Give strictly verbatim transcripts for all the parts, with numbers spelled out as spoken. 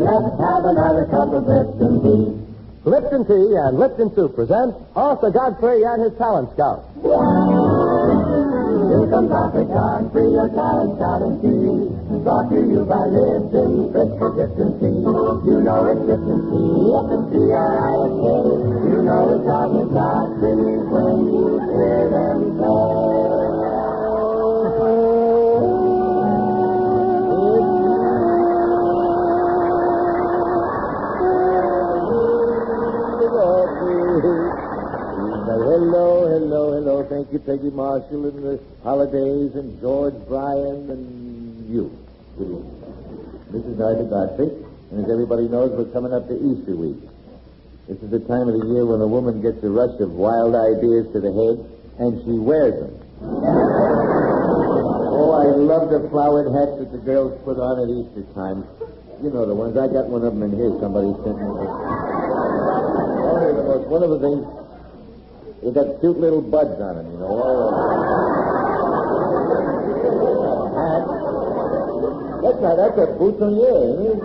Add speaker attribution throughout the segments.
Speaker 1: Let's have another cup of Lipton tea.
Speaker 2: Lipton Tea and Lipton Soup present Arthur Godfrey and his Talent Scout.
Speaker 1: Here comes Arthur Godfrey, your talent scout and tea. Brought to you by Lipton, Bristol Lipton Tea. You know it's Lipton Tea, Lipton Tea, R I S K. You know it's Arthur Godfrey when you hear them say.
Speaker 2: Hello, hello, hello. Thank you, Peggy Marshall and the Holidays and George Bryan and you. This is Arthur Godfrey, and as everybody knows, we're coming up to Easter week. This is the time of the year when a woman gets a rush of wild ideas to the head, and she wears them. Oh, I love the flowered hats that the girls put on at Easter time. You know the ones. I got one of them in here. Somebody sent me. Oh, they're the most wonderful things. They got cute little buds on them, you know. Oh. Hat. That's not, that's a boutonniere, isn't it?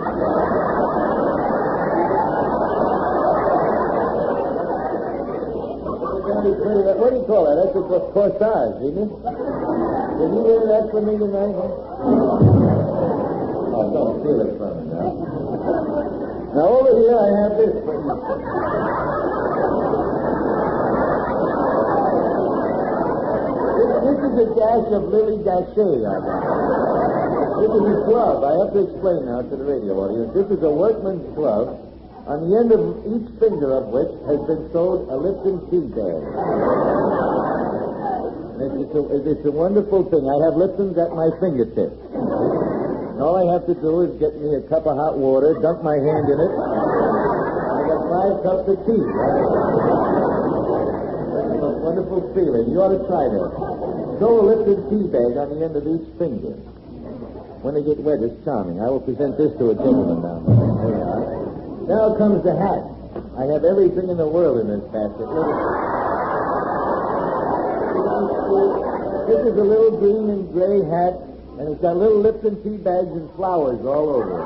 Speaker 2: What do you call that? That's a corsage, isn't it? Can you wear that for me tonight, huh? Oh, don't steal it from me now. Now, over here I have this for you. This is a dash of Lily Gachet I got. This is a glove. I have to explain now to the radio audience. This is a workman's glove, on the end of each finger of which has been sewed a Lipton tea bag. It's, it's, a, it's a wonderful thing. I have Lipton's at my fingertips. And all I have to do is get me a cup of hot water, dunk my hand in it, and I got five cups of tea. That's a wonderful feeling. You ought to try that. Sew a Lipton tea bag on the end of each finger. When they get wet, it's charming. I will present this to a gentleman now. There we are. Now comes the hat. I have everything in the world in this basket. This is a little green and gray hat, and it's got little Lipton tea bags and flowers all over it.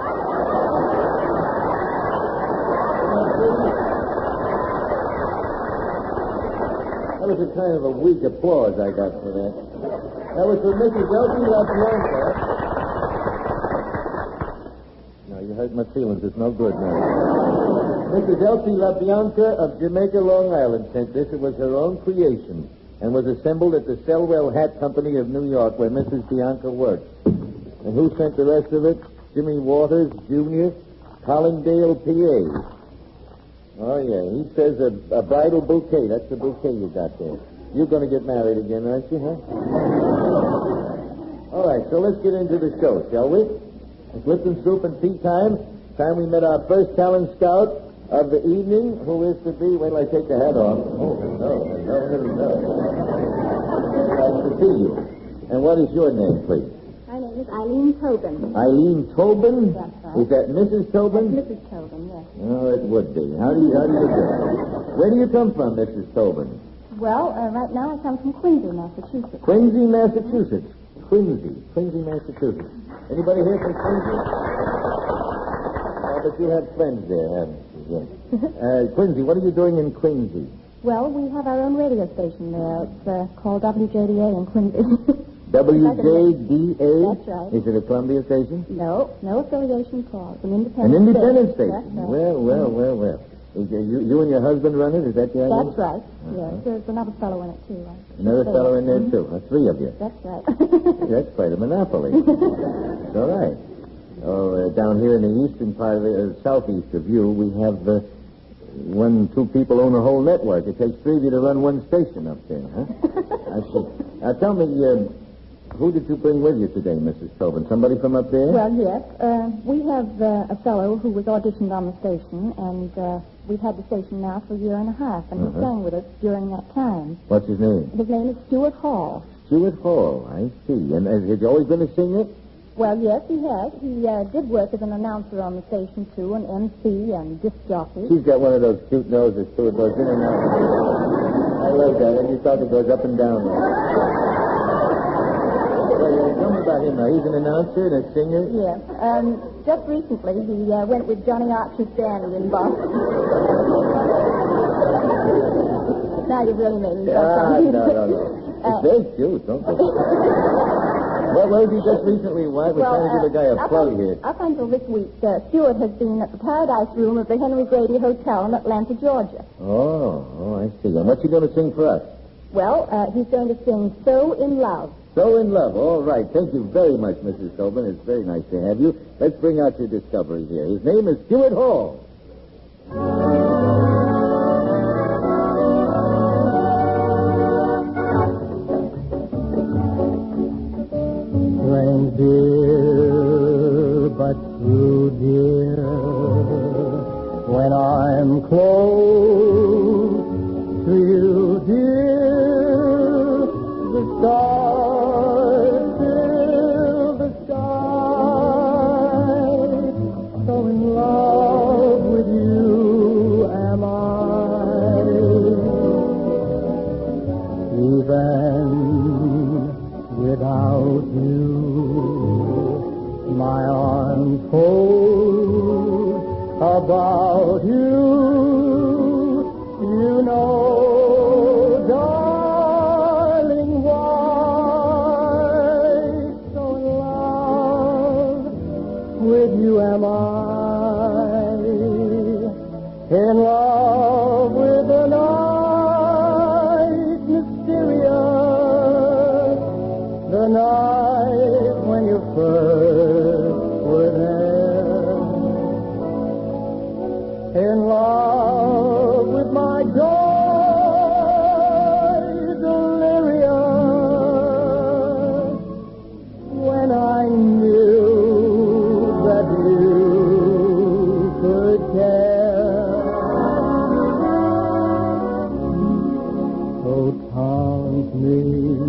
Speaker 2: That was a kind of a weak applause I got for that. That was for Missus Elsie LaBianca. No, you hurt my feelings. It's no good now. Missus Elsie LaBianca of Jamaica, Long Island sent this. It was her own creation and was assembled at the Selwell Hat Company of New York, where Missus Bianca worked. And who sent the rest of it? Jimmy Waters, Junior, Collingdale, P A. Oh, yeah. He says a, a bridal bouquet. That's the bouquet you got there. You're going to get married again, aren't you, huh? All right, so let's get into the show, shall we? It's Lipton Soup and tea time. Time we met our first talent scout of the evening, who is to be... Wait till I take the hat off. Oh, no, no, no, no. Nice to see you. And what is your name, please?
Speaker 3: My name is Eileen Tobin.
Speaker 2: Eileen Tobin?
Speaker 3: That's right.
Speaker 2: Is that Missus Tobin?
Speaker 3: That's Missus Tobin, yes.
Speaker 2: Oh, it would be. How do you, how do you do? Where do you come from, Missus Tobin?
Speaker 3: Well, uh, right now I come from Quincy, Massachusetts.
Speaker 2: Quincy, Massachusetts. Quincy. Quincy, Massachusetts. Anybody here from Quincy? Oh, but you have friends there, haven't you? Yes. Uh, Quincy, what are you doing in Quincy?
Speaker 3: Well, we have our own radio station there. It's uh, called W J D A in Quincy.
Speaker 2: W J D A?
Speaker 3: That's right.
Speaker 2: Is it a Columbia station?
Speaker 3: No, no affiliation call. It's an independent
Speaker 2: An independent
Speaker 3: station.
Speaker 2: station.
Speaker 3: That's right.
Speaker 2: Well, well, well, well. Is, uh, you, you and your husband run it? Is that the idea?
Speaker 3: That's right.
Speaker 2: Uh-huh.
Speaker 3: Yes, there's another fellow in it, too. I
Speaker 2: Another
Speaker 3: should say
Speaker 2: fellow
Speaker 3: that.
Speaker 2: in there,
Speaker 3: Mhm.
Speaker 2: too. Uh, three of you.
Speaker 3: That's right.
Speaker 2: That's quite a monopoly. It's all right. Oh, uh, down here in the eastern part of the uh, southeast of you, we have uh, one, two people own a whole network. It takes three of you to run one station up there, huh? I see. Now, tell me, uh, who did you bring with you today, Missus Tobin? Somebody from up there?
Speaker 3: Well, yes. Uh, we have uh, a fellow who was auditioned on the station, and uh, we've had the station now for a year and a half, and
Speaker 2: Uh-huh.
Speaker 3: he sang with us during that time.
Speaker 2: What's his name?
Speaker 3: His name is Stuart Hall.
Speaker 2: Stuart Hall, I see. And uh, has he always been a singer?
Speaker 3: Well, yes, he has. He uh, did work as an announcer on the station, too, an M C and disc jockey.
Speaker 2: She's got one of those cute noses, too. It goes in and out. I love that. And you thought it goes up and down. Well, uh, tell me about him now. He's an announcer and a singer?
Speaker 3: Yes. Um, just recently he uh, went with Johnny Archie Stand in Boston. Now you've really made me
Speaker 2: Ah,
Speaker 3: laugh.
Speaker 2: no, no, no.
Speaker 3: Uh,
Speaker 2: It's very cute, don't you? What was he just recently? Why? We're
Speaker 3: well,
Speaker 2: trying to give a guy a
Speaker 3: uh,
Speaker 2: plug
Speaker 3: up,
Speaker 2: here.
Speaker 3: Up until this week, uh, Stewart has been at the Paradise Room of the Henry Grady Hotel in Atlanta, Georgia.
Speaker 2: Oh, oh, I see. And what's he going to sing for us?
Speaker 3: Well, uh, he's going to sing So in Love.
Speaker 2: So in Love. All right. Thank you very much, Missus Tobin. It's very nice to have you. Let's bring out your discovery here. His name is Stewart Hall.
Speaker 1: Strange dear, but true dear, when I'm close to you, dear, the stars fill the sky. So in love with you am I. Even without you, my arms hold about you. You know, darling, why so in love with you am I. In love with the night, mysterious, the night when you first were there. In love with my joy, delirious, when I knew that you could care. So taunt me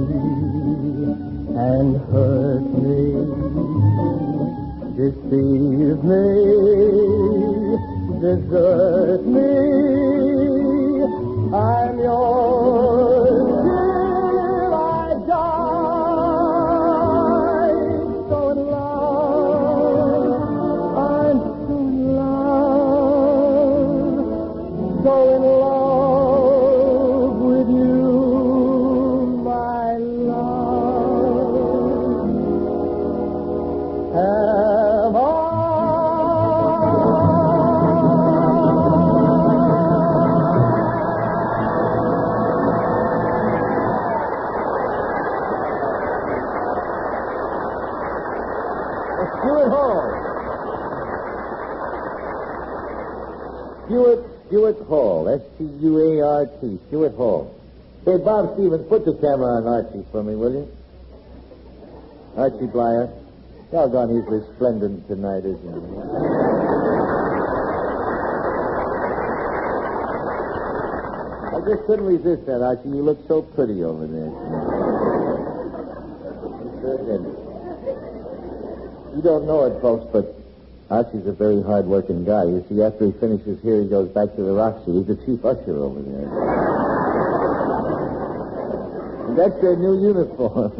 Speaker 1: and hurt me, deceive me, desert me. I'm yours till I die. So in love, I'm so in love, so in love with you, my love. Am I?
Speaker 2: Stewart Hall. Stewart, Stewart Hall. S T U A R T. Stewart Hall. Hey, Bob Stevens, put the camera on Archie for me, will you? Archie Blyer. Doggone, he's resplendent tonight, isn't he? I just couldn't resist that, Archie. You look so pretty over there. You sure did. You don't know it, folks, but Archie's a very hard-working guy. You see, after he finishes here, he goes back to the Roxy. He's the chief usher over there. And that's their new uniform.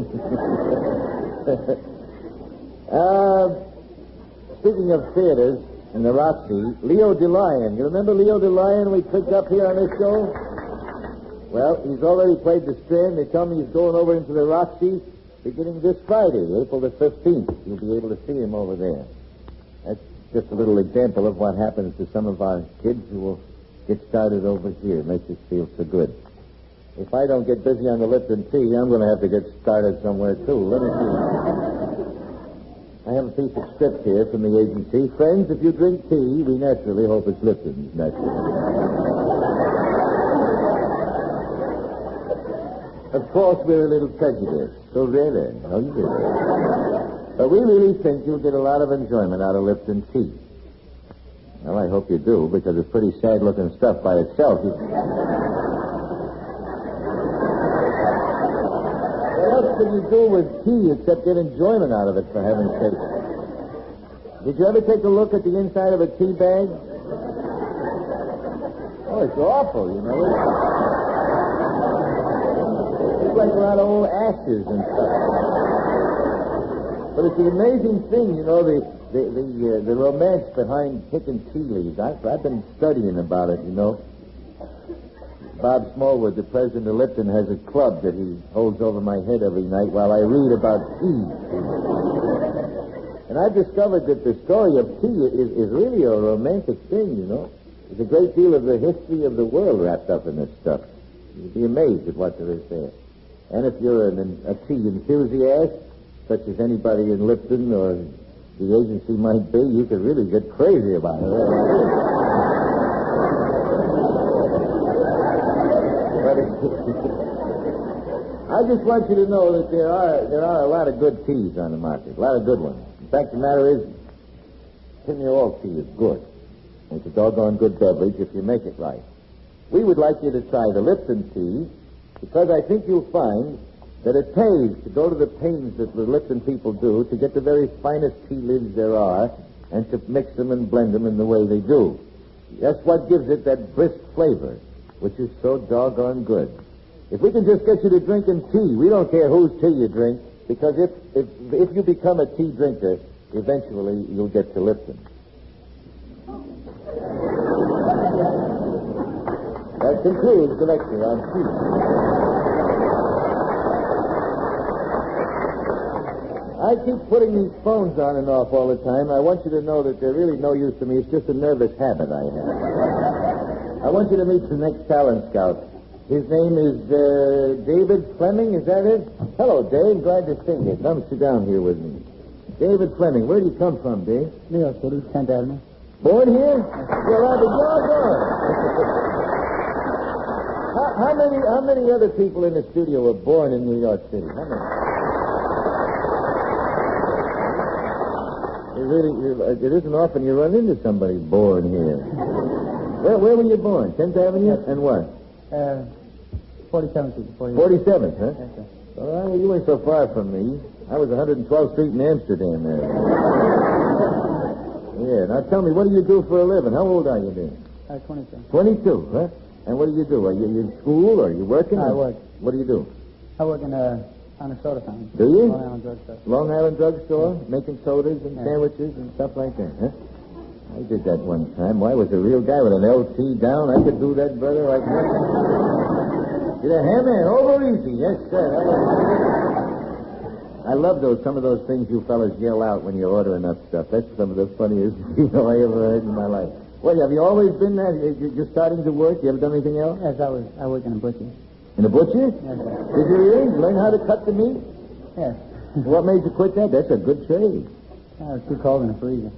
Speaker 2: uh, speaking of theaters in the Roxy, Leo DeLion. You remember Leo DeLion we picked up here on this show? Well, he's already played the Strand. They tell me he's going over into the Roxy beginning this Friday, April the fifteenth. You'll be able to see him over there. That's just a little example of what happens to some of our kids who will get started over here. It makes us feel so good. If I don't get busy on the Lipton tea, I'm going to have to get started somewhere, too. Let me see. I have a piece of script here from the agency. Friends, if you drink tea, we naturally hope it's Lipton's, naturally. Of course, we're a little prejudiced. So really. Oh, you really. But we really think you'll get a lot of enjoyment out of Lipton tea. Well, I hope you do, because it's pretty sad-looking stuff by itself. You... What else can you do with tea except get enjoyment out of it, for heaven's sake? Did you ever take a look at the inside of a tea bag? Oh, it's awful, you know. It's like a lot of old ashes and stuff. But it's an amazing thing, you know, the, the the, uh, the romance behind picking tea leaves. I've, I've been studying about it, you know. Bob Smallwood, the president of Lipton, has a club that he holds over my head every night while I read about tea. And I've discovered that the story of tea is, is really a romantic thing, you know. There's a great deal of the history of the world wrapped up in this stuff. You'd be amazed at what there is there. And if you're an, a tea enthusiast, such as anybody in Lipton or the agency might be, you could really get crazy about it. I just want you to know that there are there are a lot of good teas on the market, a lot of good ones. In fact, the matter is, Pinot Oak tea is good. It's a doggone good beverage if you make it right. We would like you to try the Lipton tea because I think you'll find that it pays to go to the pains that the Lipton people do to get the very finest tea leaves there are and to mix them and blend them in the way they do. That's what gives it that brisk flavor, which is so doggone good. If we can just get you to drinking tea, we don't care whose tea you drink, because if if if you become a tea drinker, eventually you'll get to Lipton. That concludes the lecture on tea. I keep putting these phones on and off all the time. I want you to know that they're really no use to me. It's just a nervous habit I have. I want you to meet the next talent scout. His name is uh, David Fleming, is that it? Hello, Dave. Glad to see you. Come sit down here with me. David Fleming, where do you come from, Dave?
Speaker 4: New York City, tenth Avenue.
Speaker 2: Born here? You're out of doggone. how, how many how many other people in the studio were born in New York City? How many? It really, it isn't often you run into somebody born here. Where, where were you born? tenth Avenue?
Speaker 4: Yes.
Speaker 2: And what?
Speaker 4: Uh, forty-seventh Street.
Speaker 2: forty-seventh, huh?
Speaker 4: Yes, sir.
Speaker 2: Well, you ain't so far from me. I was one hundred twelfth Street in Amsterdam there. Yeah, now tell me, what do you do for a living? How old are you then?
Speaker 4: Uh, twenty-two.
Speaker 2: twenty-two, huh? And what do you do? Are you in school or are you working?
Speaker 4: I
Speaker 2: or...
Speaker 4: work.
Speaker 2: What do you do?
Speaker 4: I work in a, on a soda fountain.
Speaker 2: Do you?
Speaker 4: Long Island Drug Store.
Speaker 2: Long Island Drug Store? Making sodas and
Speaker 4: Yeah.
Speaker 2: sandwiches and stuff like that, huh? I did that one time. Well, I was a real guy with an L T down. I could do that, brother, like nothing. Did a hammer over easy. Yes, sir. That was... I love those, some of those things you fellas yell out when you're ordering up stuff. That's some of the funniest you know I ever heard in my life. Well, have you always been that? You're starting to work? You ever done anything else?
Speaker 4: Yes, I was. I work in a butcher.
Speaker 2: In a butcher?
Speaker 4: Yes, sir.
Speaker 2: Did you really learn how to cut the meat?
Speaker 4: Yes.
Speaker 2: What made you quit that? That's a good trade.
Speaker 4: I was too cold in the freezer.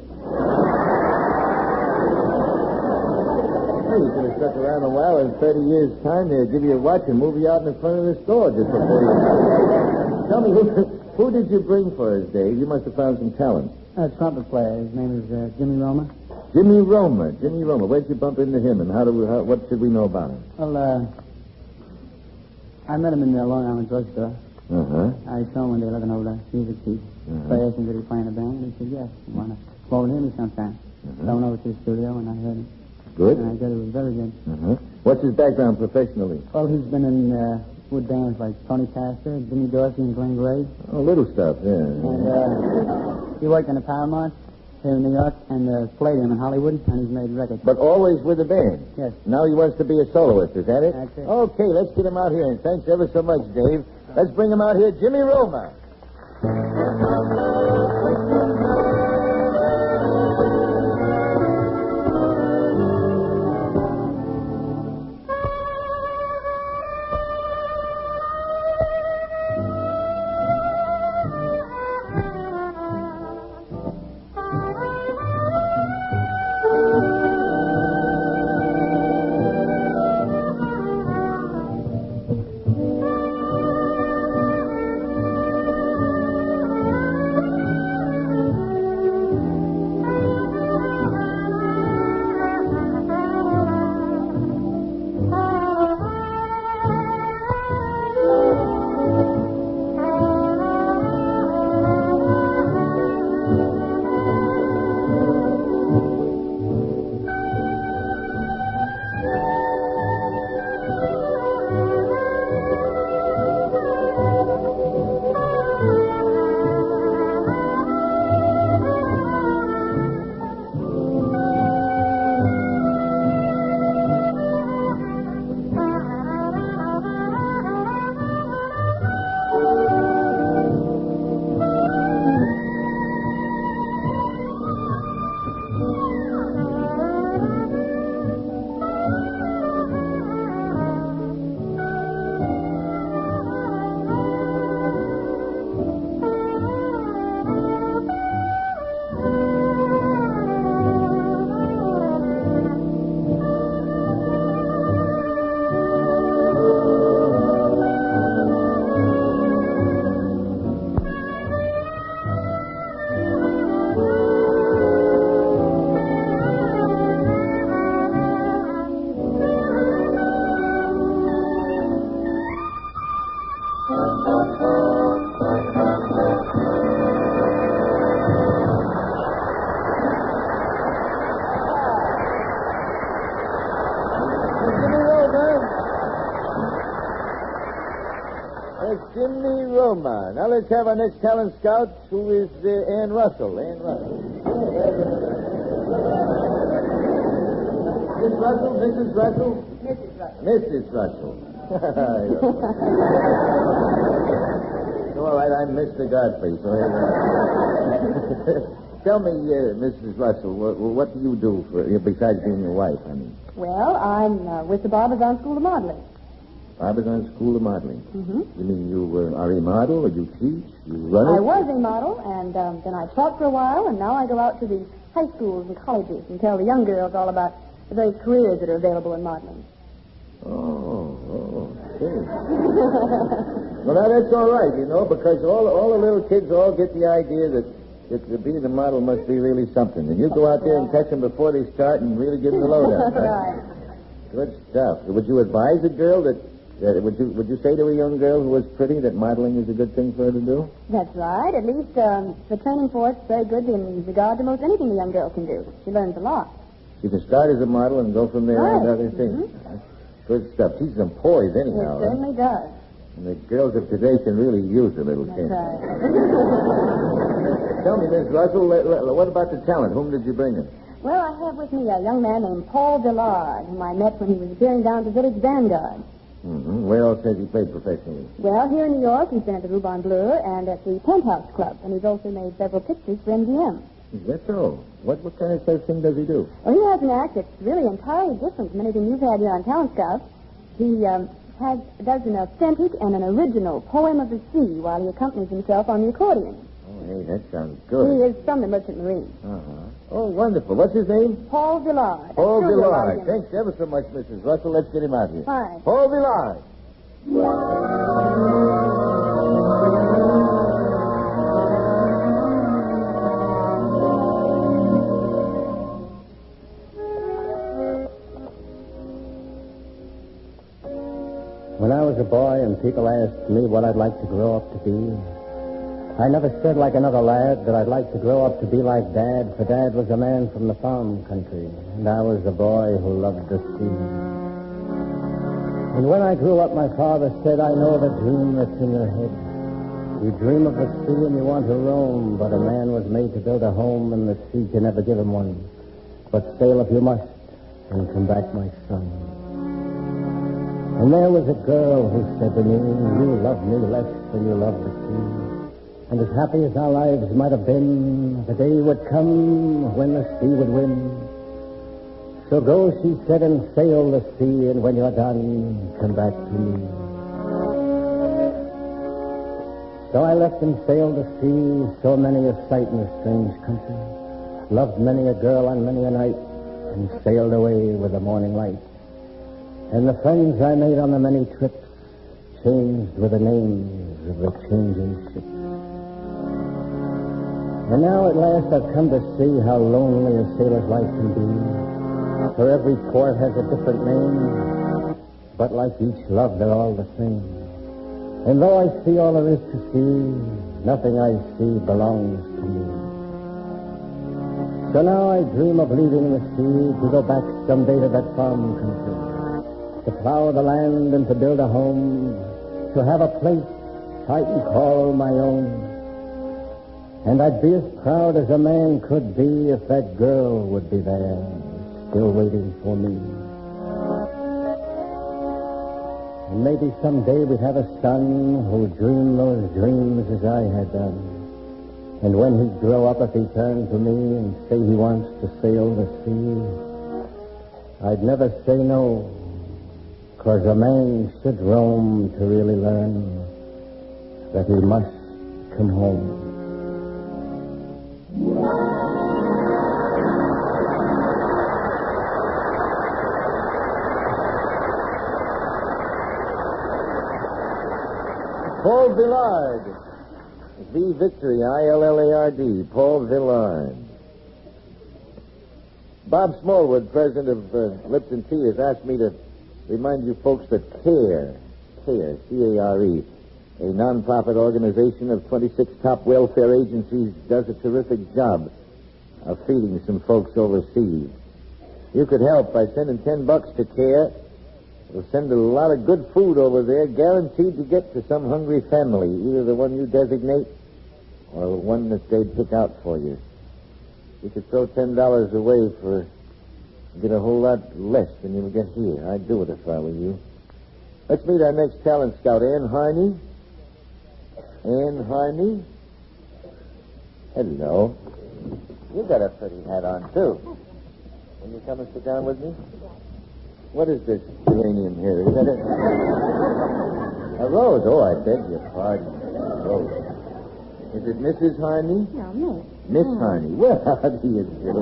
Speaker 2: Hey, you could have stuck around a while. In thirty years' time, they'll give you a watch and move you out in the front of the store just before you... Tell me, who, who did you bring for us, Dave? You must have found some talent.
Speaker 4: A trumpet player. His name is uh, Jimmy Roma.
Speaker 2: Jimmy Roma. Jimmy Roma. Where'd you bump into him, and how do we, how, what should we know about him?
Speaker 4: Well, uh, I met him in the Long Island Drug Store.
Speaker 2: Uh-huh.
Speaker 4: I saw him one day looking over the music sheet.
Speaker 2: Uh-huh.
Speaker 4: So I asked him, did he play in a band? And he said, yes. You want to come over and hear me sometime?
Speaker 2: Uh-huh.
Speaker 4: So I went over to the studio, and I heard him.
Speaker 2: Good.
Speaker 4: And I said it was very good.
Speaker 2: Uh-huh. What's his background professionally?
Speaker 4: Well, he's been in uh, wood bands like Tony Pastor, Jimmy Dorsey, and Glenn Gray.
Speaker 2: Oh, little stuff, yeah.
Speaker 4: And uh, he worked in the Paramount here in New York and the Palladium in Hollywood, and he's made records.
Speaker 2: But always with a band?
Speaker 4: Yes.
Speaker 2: Now he wants to be a soloist, is that it?
Speaker 4: That's it.
Speaker 2: Okay, let's get him out here, and thanks ever so much, Dave. Let's bring him out here, Jimmy Roma. let's have our next talent scout, who is uh, Ann Russell. Ann Russell. Miss Russell, Missus Russell?
Speaker 3: Missus Russell.
Speaker 2: Missus Russell. All right, I'm Mister Godfrey. So, uh, tell me, uh, Missus Russell, what, what do you do for besides being your wife? I mean,
Speaker 3: Well, I'm uh, with the Barbizon School of Modeling.
Speaker 2: Barbizon School of Modeling.
Speaker 3: Mm-hmm.
Speaker 2: You mean you uh, are a model, or you teach, you run it?
Speaker 3: I was a model, and um, then I taught for a while, and now I go out to the high schools and colleges and tell the young girls all about the various careers that are available in modeling.
Speaker 2: Oh, oh, okay. Well, now that's all right, you know, because all all the little kids all get the idea that, that to be the model must be really something. And you go out there and catch them before they start and really give them the lowdown.
Speaker 3: Right.
Speaker 2: Good stuff. Would you advise a girl that, that would you would you say to a young girl who was pretty that modeling is a good thing for her to do?
Speaker 3: That's right. At least um, the training for it's very good in regard to most anything a young girl can do. She learns a lot.
Speaker 2: You can start as a model and go from there
Speaker 3: Right.
Speaker 2: on to other things.
Speaker 3: Mm-hmm.
Speaker 2: Good stuff. Teaches them poise anyhow.
Speaker 3: It certainly
Speaker 2: huh?
Speaker 3: does.
Speaker 2: And the girls of today can really use a little
Speaker 3: That's
Speaker 2: change.
Speaker 3: right.
Speaker 2: Tell me, Miss Russell, what about the talent? Whom did you bring in?
Speaker 3: Well, I have with me a young man named Paul Villard, whom I met when he was appearing down at the Village Vanguard.
Speaker 2: Mm-hmm. Where else has he played professionally?
Speaker 3: Well, here in New York, he's been at the Ruban Bleu and at the Penthouse Club, and he's also made several pictures for M G M.
Speaker 2: Is that so? What, what kind of such thing does he do?
Speaker 3: Well, he has an act that's really entirely different from anything you've had here on Talent Scout. He um, has, does an authentic and an original poem of the sea while he accompanies himself on the accordion.
Speaker 2: Oh, hey, that sounds
Speaker 3: He
Speaker 2: good.
Speaker 3: is from the Merchant Marine.
Speaker 2: Uh-huh. Oh, wonderful. What's his name?
Speaker 3: Paul Villard.
Speaker 2: Paul
Speaker 3: That's true, you'll
Speaker 2: Villard.
Speaker 3: like him.
Speaker 2: Thanks ever so much, Missus Russell. Let's get him out here.
Speaker 3: Fine.
Speaker 2: Paul Villard.
Speaker 5: When I was a boy and people asked me what I'd like to grow up to be, I never said like another lad that I'd like to grow up to be like Dad, for Dad was a man from the farm country, and I was a boy who loved the sea. And when I grew up, my father said, I know the dream that's in your head. You dream of the sea and you want to roam, but a man was made to build a home, and the sea can never give him one. But sail if you must, and come back, my son. And there was a girl who said to me, you love me less than you love the sea. And as happy as our lives might have been, the day would come when the sea would win. So go, she said, and sail the sea, and when you're done, come back to me. So I left and sailed the sea, saw many a sight in a strange country, loved many a girl on many a night, and sailed away with the morning light. And the friends I made on the many trips changed with the names of the changing ships. And now at last I've come to see how lonely a sailor's life can be. For every port has a different name, but like each love they're all the same. And though I see all there is to see, nothing I see belongs to me. So now I dream of leaving the sea to go back someday to that farm country, to plow the land and to build a home, to have a place I can call my own. And I'd be as proud as a man could be if that girl would be there, still waiting for me. And maybe someday we'd have a son who'll dream those dreams as I had done. And when he'd grow up, if he turned to me and say he wants to sail the sea, I'd never say no, 'cause a man should roam to really learn that he must come home.
Speaker 2: Paul Villard. V Victory, I L L A R D. Paul Villard. Bob Smallwood, president of uh, Lipton Tea, has asked me to remind you folks that CARE, CARE, C A R E, a non-profit organization of twenty-six top welfare agencies, does a terrific job of feeding some folks overseas. You could help by sending ten bucks to CARE, We'll send a lot of good food over there, guaranteed to get to some hungry family, either the one you designate or the one that they'd pick out for you. You could throw ten dollars away for get a whole lot less than you'll get here. I'd do it if I were you. Let's meet our next talent scout, Ann Harney. Ann Harney. Hello. You got a pretty hat on, too. Will you come and sit down with me? What is this geranium here? Is that a... a rose? Oh, I beg your pardon. A rose. Is it Missus Harney?
Speaker 3: No, Miss.
Speaker 2: Miss mm. Harney. Well, how do you do?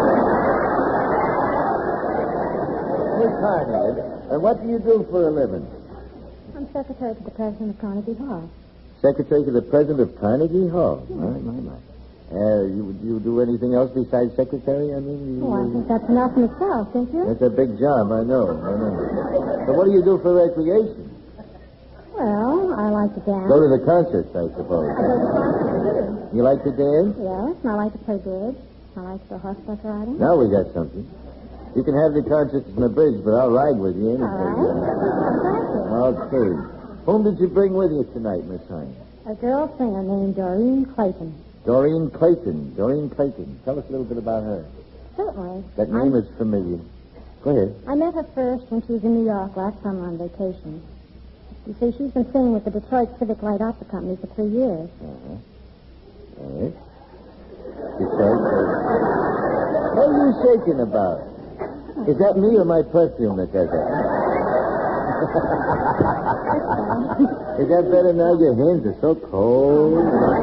Speaker 2: Miss Harney. And what do you do for a living?
Speaker 3: I'm secretary to the president of Carnegie Hall.
Speaker 2: Secretary to the president of Carnegie Hall? Yeah. My, my, my. Uh, you, you do anything else besides secretary? I mean, you,
Speaker 3: oh, I think that's enough in itself, don't you?
Speaker 2: That's a big job, I know, I know. So what do you do for recreation?
Speaker 3: Well, I like to dance.
Speaker 2: Go to the concerts, I suppose.
Speaker 3: I go to concerts, too.
Speaker 2: You like to dance?
Speaker 3: Yes, and I like to play bridge. I like to horseback riding.
Speaker 2: Now we got something. You can have the concerts in the bridge, but I'll ride with you anything.
Speaker 3: All right.
Speaker 2: Okay. Whom did you bring with you tonight, Miss Hines?
Speaker 3: A girl singer named Doreen Clayton.
Speaker 2: Doreen Clayton. Doreen Clayton. Tell us a little bit about her.
Speaker 3: Certainly.
Speaker 2: That name
Speaker 3: I'm...
Speaker 2: is familiar. Go ahead.
Speaker 3: I met her first when she was in New York last summer on vacation. You see, she's been singing with the Detroit Civic Light Opera Company for three years.
Speaker 2: Uh-huh. All right. Detroit. What are you shaking about? Is that me or my perfume that does that? Is that better now? Your hands are so cold.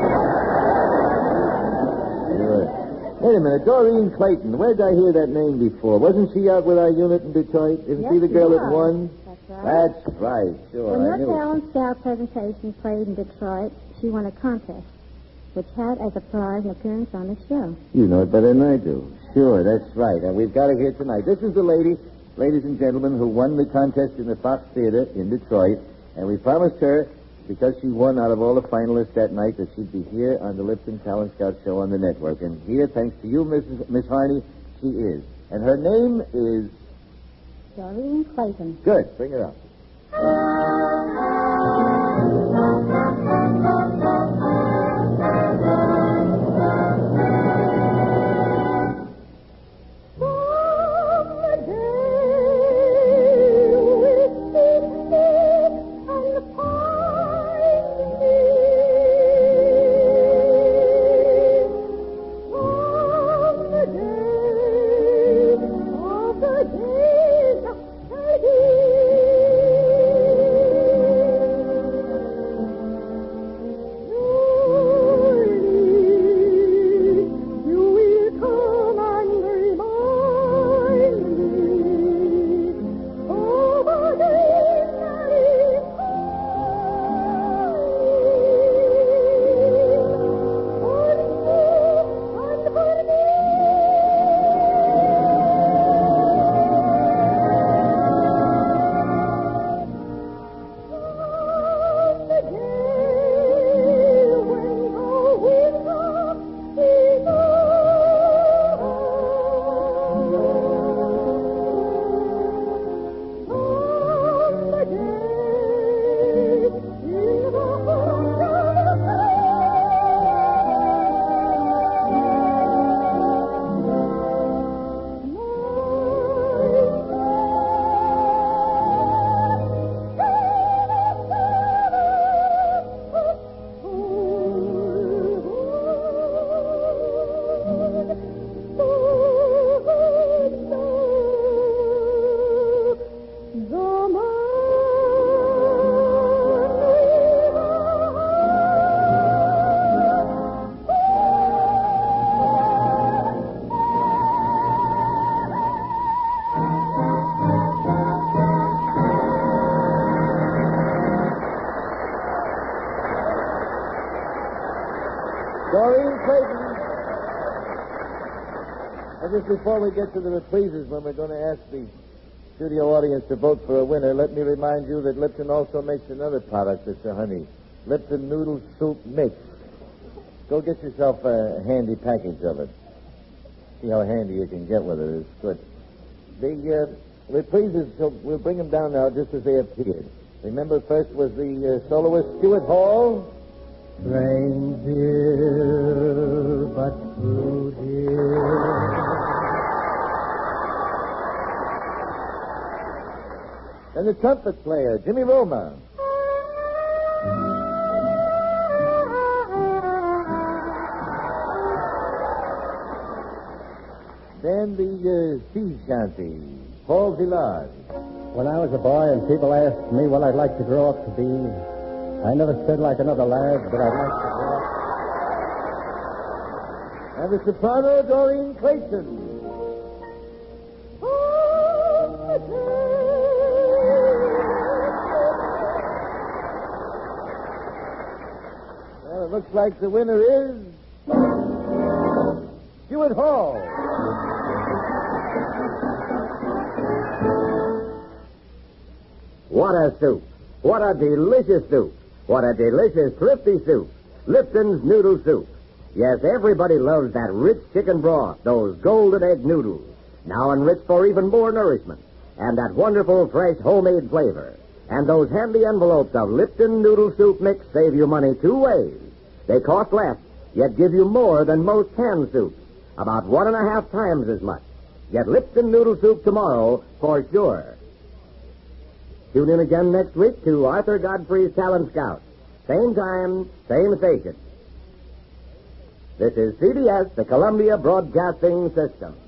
Speaker 2: Wait a minute, Doreen Clayton. Where did I hear that name before? Wasn't she out with our unit in Detroit? Isn't
Speaker 3: yes,
Speaker 2: she the girl
Speaker 3: she
Speaker 2: that won?
Speaker 3: That's right.
Speaker 2: That's right, sure.
Speaker 3: When
Speaker 2: I
Speaker 3: your
Speaker 2: knew
Speaker 3: talent scout presentation played in Detroit, she won a contest, which had as a prize an appearance on the show.
Speaker 2: You know it better than I do. Sure, that's right. And we've got her here tonight. This is the lady, ladies and gentlemen, who won the contest in the Fox Theater in Detroit. And we promised her, because she won out of all the finalists that night, that she'd be here on the Lipton Talent Scout Show on the network. And here, thanks to you, Missus Miss Harney, she is. And her name is...
Speaker 3: Doreen Clayton.
Speaker 2: Good. Bring her up. Doreen Clayton. And just before we get to the reprises, when we're going to ask the studio audience to vote for a winner, let me remind you that Lipton also makes another product, Mister Honey. Lipton Noodle Soup Mix. Go get yourself a handy package of it. See how handy you can get with it. It's good. The, uh, Will you please, uh, we'll bring them down now just as they appeared. Remember, first was the uh, soloist Stuart Hall.
Speaker 5: Reindeer, but true dear.
Speaker 2: And the trumpet player, Jimmy Roma. Then the uh, sea shanty, Paul Villard.
Speaker 5: When I was a boy and people asked me what I'd like to grow up to be, I never said like another lad, but I'd like to grow up.
Speaker 2: And the soprano, Doreen Clayton. Well, it looks like the winner is Stuart Hall.
Speaker 6: What a soup. What a delicious soup. What a delicious, thrifty soup. Lipton's Noodle Soup. Yes, everybody loves that rich chicken broth, those golden egg noodles, now enriched for even more nourishment, and that wonderful, fresh, homemade flavor. And those handy envelopes of Lipton Noodle Soup Mix save you money two ways. They cost less, yet give you more than most canned soups, about one and a half times as much. Get Lipton Noodle Soup tomorrow for sure. Tune in again next week to Arthur Godfrey's Talent Scout. Same time, same station. This is C B S, the Columbia Broadcasting System.